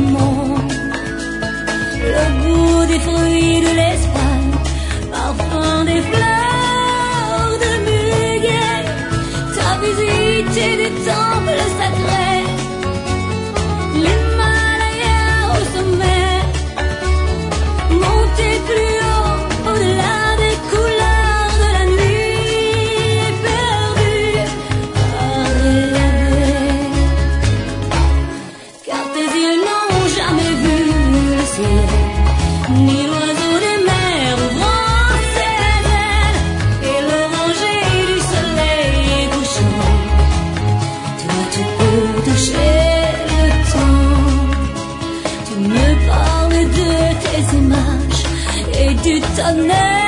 monde. Le goût des fruits de l'Espagne, parfum des fleurs de muguet, ta visite et des temples sacrés, l'Himalaya au sommet, monter plus haut, au-delà des couleurs de la nuit perdue, à rêver, car tes yeux n'ont jamais vu le ciel, ni l'oiseau des mers ouvrant ses ailes, et le rangé du soleil couchant. Toi tu peux toucher le temps, tu me parles de tes images et du tonnerre.